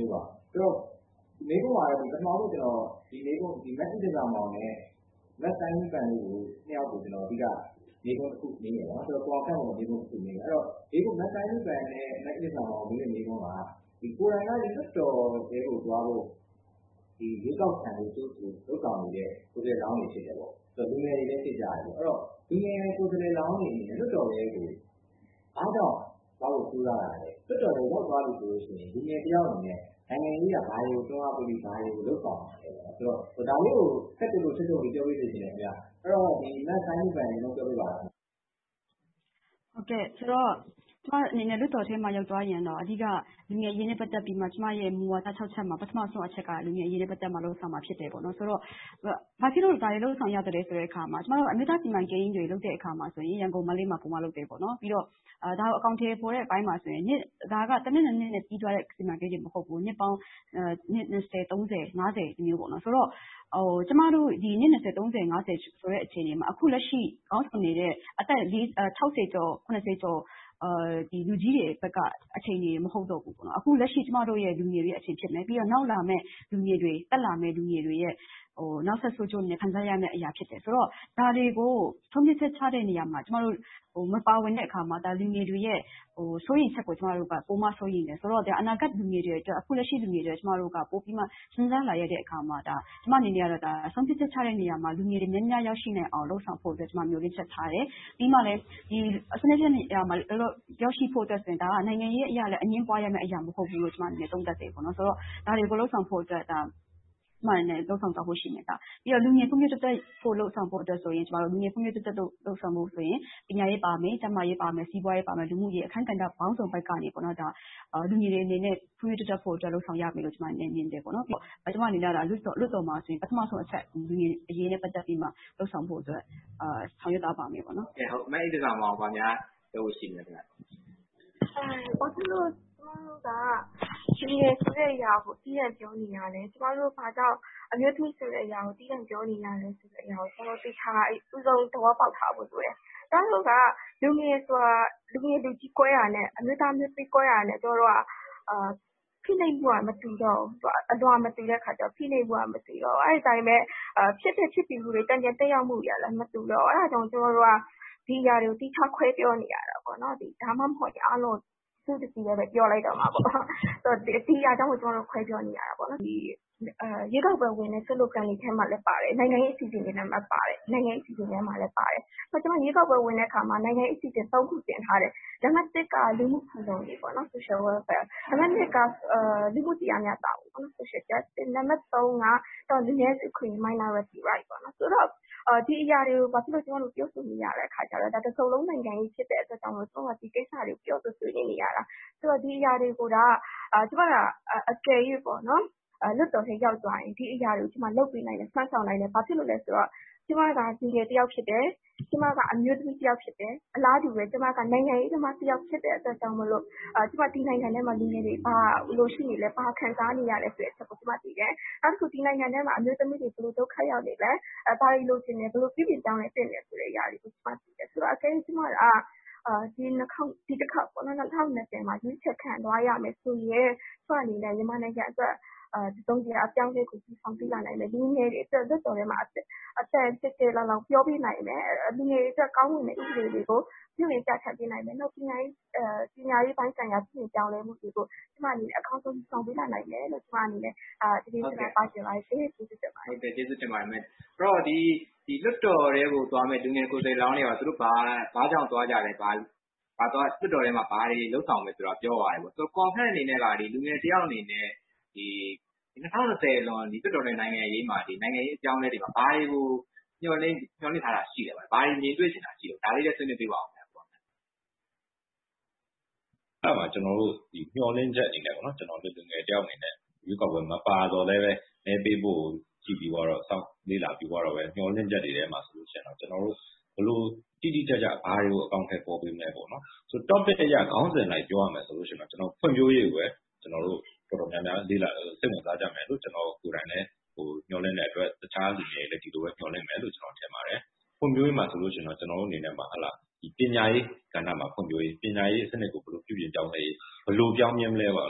ဆိုတော့ဒီမေးခွန်းမှာတော့ဒီပထမဆုံးကျွန်တော်ဒီမေးခွန်းဒီ message တွေမောင်းနဲ့ message တိုင်းပန်လေးကိုနှစ်ယောက်ကိုကျွန်တော်အဓိကမေးခွန်းတစ်ခုမေးရအောင်ဆိုတော့ပေါ်ကန့်မှာမေးခွန်းတစ်ခုမေးရအဲ့တော့ဒီခု message တိုင်းပန်နဲ့ message တွေမောင်းမေးတဲ့မေးခွန်းကဒီကိုယ်တိုင်ကဒီလွတ်တော်တွေကိုသွားဖို့ဒီရေကောက်ခံလို့သူ့ကိုလောက်ဆောင်နေတဲ့ကိုယ်ရဲ့လောင်းနေဖြစ်တယ်ပေါ့ဆိုတော့လူငယ်တွေလည်းဖြစ်ကြတယ်ပေါ့အဲ့တော့လူငယ်ကိုယ်ရဲ့လောင်းနေလွတ်တော်တွေကိုအားတော့ဘာလို့ထူးလာတာလဲလွတ်တော်တွေရောက်သွားပြီဆိုလို့ရှိရင်လူငယ်တယောက်အနေနဲ့နိုင်ငံရေးကဘာတွေကိုတွန်းအားပေးပြီးဘာတွေကိုလောက်ဆောင်တယ်ပေါ့ဆိုတော့ဒါလေးကိုဆက်တူလို့ချက်ချုပ်ပြီးပြောပြနေတယ်ခင်ဗျအဲ့တော့ဒီ message တိုင်းပန်လေးတော့ပြောပြပါလားဟုတ်ကဲ့ဆိုတော့ကျမအနေနဲ့လွတ်တော်ထဲမှာရောက်သွားရင်တော့အဓိကလူငယ်ရေးနဲ့ပတ်သက်ပြီးမှကျမရဲ့မူဝါဒ၆ချက်မှာပထမဆုံးအချက်ကလူငယ်ရေးနဲ့ပတ်သက်မှလှုပ်ဆောင်မှာဖြစ်တယ်ပေါ့နော်ဆိုတော့ဘာဖြစ်လို့ဒါတွေလှုပ်ဆောင်ရတယ်ဆိုတဲ့အခါမှာကျမတို့အမျိုးသားစီမံကိန်းတွေလုပ်တဲ့အခါမှာဆိုရင်ရန်ကုန်မလေးမှာပုံမှန်လုပ်တယ်ပေါ့နော်ပြီးတော့အဲဒါကိုအကောင့်ထဲပေါ်တဲ့အပိုင်းမှာဆိုရင်နှစ်ဒါကတနည်းနည်းနဲ့ပြီးသွားတဲ့စီမံကိန်းတွေမဟုတ်ဘူးနှစ်ပေါင်းနှစ်၂၀ ၃၀ ၅၀ဒီမျိုးပေါ့နော်ဆိုတော့ဟိုကျမတို့ဒီနှစ်၂၀ ၃၀ ၅၀ဆိုတဲ့အခြေအနေမှာအခုလက်ရှိကောင်းဆောင်နေတဲ့အသက်၆၀ကျော်၇၀ကျော်အဲဒီလူကြီးတွေဘက်ကအခြေအနေမဟုတ်တော့ဘူးပေါ့နော်အခုလက်ရှိကျမတို့ရဲ့လူငယ်တွေအခြေဖြစ်မယ်ပြီးတော့နောက်လာမဲ့လူငယ်တွေတက်လာမဲ့လူငယ်တွေရဲ့ဟိုနောက်ဆက်ဆိုးကျိုးနဲ့ခံစားရမယ့်အရာဖြစ်တယ်ဆိုတော့ဒါတွေကိုထုံးပြချက်ချတဲ့နေရာမှာကျမတို့ဟိုမပါဝင်တဲ့အခါမှာဒါလူငယ်တွေရဲ့ဟိုစိုးရိမ်ချက်ကိုကျမတို့ကပုံမှန်စိုးရိမ်တယ်ဆိုတော့ဒါအနာဂတ်လူငယ်တွေအတွက်အခုလက်ရှိလူငယ်တွေကျမတို့ကပို့ပြီးမှစဉ်းစားလာရတဲ့အခါမှာဒါကျမအနေနဲ့ကတော့ဒါထုံးပြချက်ချတဲ့နေရာမှာလူငယ်တွေများများရောက်ရှိနိုင်အောင်လှုံ့ဆော်ဖို့အတွက်ကျမမျိုးလေးချက်ထားတယ်ပြီးမှလည်းဒီစနစ်ချက်နေရာမှာရောက်ရှိဖို့အတွက်ဆိုရင်ဒါကနိုင်ငံရေးအရာလည်းအငင်းပွားရမယ့်အရာမဟုတ်ဘူးလို့ကျမအနေနဲ့သုံးသပ်တယ်ပေါ့နော်ဆိုတော့ဒါတွေကိုလှုံ့ဆော်ဖို့အတွက်ဒါမှန်တယ်လှုပ်ဆောင်သွားဖို့ရှိနေတာပြီးတော့လူငယ်ဖွံ့ဖြိုးတိုးတက်ဖို့လှုပ်ဆောင်ဖို့အတွက်ဆိုရင်ကျမတို့လူငယ်ဖွံ့ဖြိုးတိုးတက်ဖို့လှုပ်ဆောင်ဖို့ဆိုရင်ပညာရေးပါမယ်ကျန်းမာရေးပါမယ်စီးပွားရေးပါမယ်လူမှုရေးအခမ်းကဏ္ဍပေါင်းစုံဘက်ကနေပေါ့နော်ဒါလူငယ်တွေအနေနဲ့ဖွံ့ဖြိုးတိုးတက်ဖို့အတွက်လှုပ်ဆောင်ရမယ်လို့ကျမအနေနဲ့မြင်တယ်ပေါ့နော်ပြီးတော့ကျမအနေနဲ့ကလွတ်တော်လွတ်တော်မှာဆိုရင်ပထမဆုံးအချက်လူငယ်အရေးနဲ့ပတ်သက်ပြီးမှလှုပ်ဆောင်ဖို့အတွက်အာဆောင်ရွက်သွားပါမယ်ပေါ့နော်ကဲဟုတ်မဲ့အဲ့ဒီဆောင်မှာဘာများလုပ်ရှိနေလဲခင်ဗျအဲဘာလို့ကျမတို့ကဒီရဆိုတဲ့အရာကိုတီးရပြောနေရတယ်ကျမတို့ဘာကြောင့်အမျိုးသမီးဆိုတဲ့အရာကိုတီးရပြောနေရတယ်ဆိုတဲ့အရာကိုကျမတို့သိချာအဥဆုံးသဘောပေါက်ထားဖို့ဆိုရယ်ဒါတို့ကလူငယ်ဆိုတာလူငယ်လူကြီးကွဲရနဲ့အမျိုးသားမျိုးသမီးကွဲရနဲ့ကျမတို့ကအာဖိနှိပ်မှုကမတူတော့ဘူးအလွန်မတူတဲ့ခါကျဖိနှိပ်မှုကမတူတော့အဲ့ဒီတိုင်းပဲဖြစ်ဖြစ်ဖြစ်ပြီးမှုတွေတန်ကြံတက်ရောက်မှုတွေလည်းမတူတော့အဲ့ဒါကြောင့်ကျမတို့ကဒီအရာတွေကိုတိကျခွဲပြောနေရတာပေါ့နော်ဒီဒါမှမဟုတ်ရင်အားလုံးသူတစီလည်းပဲပြောလိုက်တော့မှာပေါ့ဆိုတော့ဒီအရာကြောင့်ကျွန်တော်တို့ခွဲပြောနေရတာပေါ့နော်ဒီအဲရေကောက်ပွဲဝင်တဲ့ဆွလို့ကန်လေးထဲမှာလည်းပါတယ်နိုင်ငံရေးအစီအစဉ်တွေနဲ့မှပါတယ်နိုင်ငံရေးအစီအစဉ်တွေမှာလည်းပါတယ်ဆိုတော့ကျွန်တော်ရေကောက်ပွဲဝင်တဲ့အခါမှာနိုင်ငံရေးအစီအစဉ်၃ခုတင်ထားတယ်နံပါတ်၁ကလူမှုဖူလုံရေးပေါ့နော် social welfare နံပါတ်၂ကအဲလူမှုတရားမျှတမှုပေါ့နော် social justice နံပါတ်၃ကတော့လူငယ်စုခွင့် minority right ပေါ့နော်ဆိုတော့ဒီအရာတွေကိုဘာဖြစ်လို့ကျွန်တော်တို့ပြောဆိုနေရတဲ့အခါကျတော့ဒါတစ်စုံလုံးနိုင်ငံရေးဖြစ်တဲ့အတွက်ကြောင့်မို့ကျွန်တော်ဒီကိစ္စတွေကိုပြောဆိုဆွေးနွေးနေရတာဆိုတော့ဒီအရာတွေကိုဒါအာကျွန်မကအကယ်၍ပေါ့နော်အဲလွတ်တော်ထဲရောက်သွားရင်ဒီအရာတွေကိုကျွန်မလုပ်ပေးနိုင်တယ်ဆွမ်းဆောင်နိုင်တယ်ဘာဖြစ်လို့လဲဆိုတော့ကျွန်မကဒီငယ်တယောက်ဖြစ်တယ်ကျွန်မကအမျိုးသမီးတယောက်ဖြစ်တယ်အလားတူပဲကျွန်မကနိုင်ငံရေးသမားတယောက်ဖြစ်တဲ့အတွက်ကြောင့်မလို့အဲကျွန်မဒီနိုင်ငံထဲမှာလူငယ်တွေဘာလို့ရှိနေလဲဘာခံစားနေရလဲဆိုတဲ့အချက်ကိုကျွန်မသိတယ်နောက်တစ်ခုဒီနိုင်ငံထဲမှာအမျိုးသမီးတွေဘယ်လိုဒုက္ခရောက်နေလဲအဲဘာတွေလို့ရှင်နေဘယ်လိုပြည်ပြင်ကြောင်းလဲတင်နေဆိုတဲ့အရာတွေကိုကျွန်မသိတယ်ဆိုတော့အကယ်၍ကျွန်မကအာဒီနှစ်ခေါက်ဒီတစ်ခေါက်ပေါ့နော်၂၀၂၀မှာရွေးချယ်ခံသွားရမယ်ဆိုရင်ကျွန်မအနေနဲ့မြန်မာနိုင်ငံအတွက်အဲဒီသုံးကြအပြောင်းလဲကိုဆောင်ပြလာနိုင်မယ်လူငယ်တွေအတွက်လွတ်တော်ထဲမှာအသက်အသက်တက်တက်လောက်လောက်ပြောပြနိုင်မယ်လူငယ်တွေအတွက်ကောင်းမွန်တဲ့ဥပဒေတွေကိုပြုပြင်ပြဋ္ဌာန်းပေးနိုင်မယ်နောက်ပညာရေးအဲပညာရေးပိုင်းဆိုင်ရာပြင်ပြောင်းလဲမှုတွေကိုကျွန်မအနေနဲ့အကောင်းဆုံးဆောင်ပြလာနိုင်မယ်လို့ကျွန်မအနေနဲ့အဲဒီဒီစကားပါချင်ပါတယ်ကျေးဇူးတင်ပါတယ်ဟုတ်ကဲ့ကျေးဇူးတင်ပါတယ်မယ်အဲ့တော့ဒီဒီလွတ်တော်တွေကိုသွားမယ်လူငယ်ကိုယ်စားလှယ်လောင်းတွေကသူတို့ဘာဘာကြောင့်သွားကြလဲဘာဘာတော့လွတ်တော်ထဲမှာဘာတွေလှုပ်ဆောင်မယ်ဆိုတော့ပြောရတယ်ပေါ့ဆိုတော့ conference အနေနဲ့ကဒီလူငယ်တယောက်အနေနဲ့ဒီ၂၀၂၀လွန်ဒီလွတ်တော်တဲ့နိုင်ငံရေးမှာဒီနိုင်ငံရေးအကြောင်းလေးတွေမှာဘာတွေကိုညှော်လင်းညှော်လင့်ထားတာရှိတယ်ပါဘာတွေမြင်တွေ့ချင်တာရှိတယ်ဒါလေးလည်းဆွေးနွေးပေးပါဦးခင်ဗျာအဲ့မှာကျွန်တော်တို့ဒီညှော်လင့်ချက်အနေနဲ့ပေါ့နော်ကျွန်တော်တို့လူငယ်တယောက်အနေနဲ့ရွေးကောက်ပွဲမပါတော့လည်းပဲနေပေးဖို့ကြည့်ပြီးတော့စောင့်လေးလာပြီးတော့ပဲညှော်လင့်ချက်တွေထဲမှာဆိုလို့ရှိရင်တော့ကျွန်တော်တို့ဘလို့တိတိကျကျဘာတွေကိုအကောင့်ထဲပေါ်ပေးမလဲပေါ့နော်ဆို topic အရာခေါင်းစဉ်လိုက်ပြောရမယ်ဆိုလို့ရှိရင်တော့ကျွန်တော်ဖွံ့ဖြိုးရေးကိုပဲကျွန်တော်တို့တော်တော်များများလေးလာစိတ်ဝင်စားကြမယ်လို့ကျွန်တော်ကိုယ်တိုင်လည်းဟိုညှော်လင့်တဲ့အတွက်တခြားလူတွေလည်းဒီလိုပဲညှော်လင့်မယ်လို့ကျွန်တော်ထင်ပါတယ်ဖွံ့ဖြိုးရေးမှာဆိုလို့ရှိရင်တော့ကျွန်တော်တို့အနေနဲ့မှာဟလာဒီပညာရေးကဏ္ဍမှာဖွံ့ဖြိုးရေးပညာရေးစနစ်ကိုဘယ်လိုပြုပြင်ပြောင်းလဲဘယ်လိုပြောင်းမြင်မလဲပေါ့နော်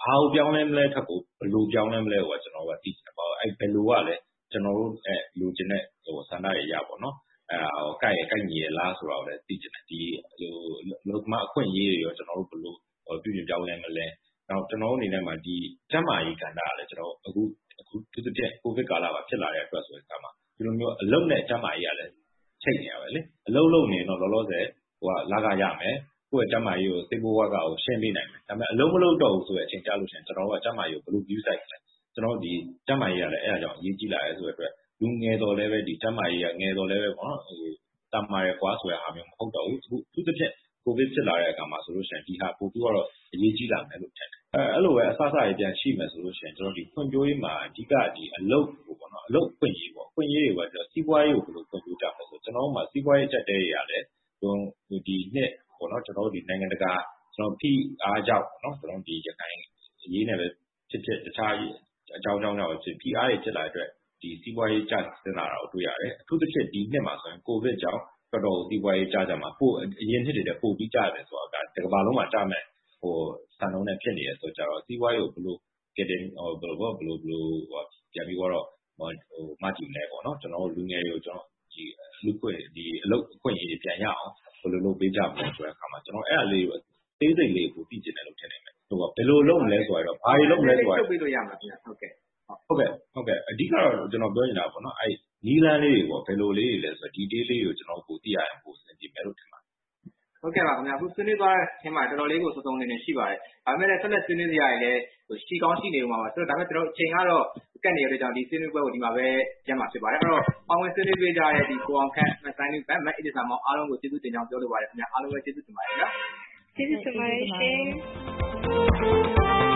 ဘာကိုပြောင်းလဲမလဲထပ်ကိုဘယ်လိုပြောင်းလဲမလဲဟိုကကျွန်တော်တို့ကသိချင်တယ်ပေါ့အဲ့ဘယ်လိုကလဲကျွန်တော်တို့အဲလိုချင်တဲ့ဟိုဆန္ဒတွေရပေါ့နော်အဲဟိုကိုက်ရကိုက်ညီရလားဆိုတော့လည်းသိချင်တယ်ဒီဟိုလောကမှာအခွင့်အရေးတွေရောကျွန်တော်တို့ဘယ်လိုဟိုပြုပြင်ပြောင်းလဲမလဲနောက်ကျွန်တော်တို့အနေနဲ့မှာဒီကျန်းမာရေးကဏ္ဍကလည်းကျွန်တော်အခုအခုသူတစ်ပြက်ကိုဗစ်ကာလမှာဖြစ်လာတဲ့အတွက်ဆိုတဲ့အခါမှာဒီလိုမျိုးအလုံးနဲ့ကျန်းမာရေးကလည်းချိန်နေရပဲလေအလုံးလုံးနေတော့လောလောဆယ်ဟိုကလာကရမယ်ကိုယ့်ရဲ့ကျန်းမာရေးကိုစိတ်ဘဝကကိုရှင်းပေးနိုင်မယ်ဒါပေမဲ့အလုံးမလုံးတော့ဘူးဆိုတဲ့အချိန်ကြာလို့ရှိရင်ကျွန်တော်တို့ကကျန်းမာရေးကိုဘယ်လို view site လဲကျွန်တော်ဒီကျန်းမာရေးကလည်းအဲ့အကြောင်းအရေးကြီးလာရဲဆိုတဲ့အတွက်လူငယ်တော်လည်းပဲဒီကျန်းမာရေးကငယ်တော်လည်းပဲပေါ့နော်ဟိုတမ်းမာရဲကွာဆိုတဲ့အားမျိုးမဟုတ်တော့ဘူးအခုသူတစ်ပြက်ကိုဗစ်ဖြစ်လာတဲ့အခါမှာဆိုလို့ရှိရင်ဒီဟာပို့ပြီးတော့အရေးကြီးလာမယ်လို့ထင်တယ်အဲအဲ့လိုပဲအစစရေးပြန်ရှိမယ်ဆိုလို့ရှိရင်ကျွန်တော်ဒီဖွံ့ဖြိုးရေးမှာအဓိကဒီအလုပ်ကိုပေါ့နော်အလုပ်ဖွံ့ရေးပေါ့ဖွံ့ရေးတွေပေါ့စီးပွားရေးကိုဘယ်လိုဖွံ့ဖြိုးကြမလဲဆိုကျွန်တော်တို့မှာစီးပွားရေးချက်တဲတွေရတယ်ဟိုဒီနှစ်ပေါ့နော်ကျွန်တော်တို့ဒီနိုင်ငံတကာကျွန်တော်ဖိအားကြောင့်ပေါ့နော်ကျွန်တော်ဒီရခိုင်အရေးနဲ့ပဲဖြစ်ဖြစ်တခြားအကြောင်းကြောင့်ကြောင့်ဖြစ်ဖိအားတွေဖြစ်လာတဲ့အတွက်ဒီစီးပွားရေးကျဆင်းလာတာကိုတွေ့ရတယ်အထူးသဖြင့်ဒီနှစ်မှာဆိုရင်ကိုဗစ်ကြောင့်တော်တော်စီးပွားရေးကျကြမှာပို့အရင်နှစ်တွေတက်ပို့ပြီးကျတယ်ဆိုတော့ဒါတစ်ကမ္ဘာလုံးမှာကျမယ်ဟိုစံနှုန်းနဲ့ဖြစ်နေရဆိုကြတော့စီးပွားရေးကိုဘယ်လို getting ဟိုဘယ်လိုဘယ်လိုဘယ်လိုပြန်ပြီးတော့ဟိုမကြည့်လဲပေါ့နော်ကျွန်တော်တို့လူငယ်တွေကိုကျွန်တော်ဒီလူခွင့်ဒီအလုပ်အခွင့်အရေးပြန်ရအောင်ဘယ်လိုလုပ်ပေးကြမလဲဆိုတဲ့အခါမှာကျွန်တော်အဲ့အလေးကိုသေးစိတ်လေးကိုသိချင်တယ်လို့ထင်နေမယ်ဟိုဘယ်လိုလုပ်မလဲဆိုတော့ဘာတွေလုပ်မလဲဆိုတော့ထုတ်ပေးလို့ရမှာခင်ဗျဟုတ်ကဲ့ဟုတ်ကဲ့ဟုတ်ကဲ့အဓိကတော့ကျွန်တော်ပြောနေတာပေါ့နော်အဲ့နီလန်းလေးတွေပေါ့ဘယ်လိုလေးတွေလဲဆိုတော့ detail လေးကိုကျွန်တော်ပိုသိရရင်ပိုစင်ကြည့်မယ်လို့ထင်ပါတယ်ဟုတ်ကဲ့ပါခင်ဗျာအခုဆွေးနွေးသွားတဲ့အချိန်မှာတော်တော်လေးကိုစုံစုံလင်လင်ရှိပါတယ်ဒါပေမဲ့လည်းဆက်လက်ဆွေးနွေးကြရရင်လည်းဟိုရှီကောင်းရှိနေဦးမှာပါဆိုတော့ဒါပေမဲ့ကျွန်တော်အချိန်ကတော့ကတ်နေရတဲ့ကြောင့်ဒီဆွေးနွေးပွဲကိုဒီမှာပဲကျင်းမှာဖြစ်ပါတယ်အဲ့တော့ပေါင်းဝင်ဆွေးနွေးပေးကြတဲ့ဒီကိုအောင်ခန့်မဆိုင်နူဘတ်မက်အစ်ဒီဆာမောင်အားလုံးကိုကျေးဇူးတင်ကြောင်းပြောလိုပါတယ်ခင်ဗျာအားလုံးပဲကျေးဇူးတင်ပါတယ်ခင်ဗျာကျေးဇူးတင်ပါတယ်ရှင်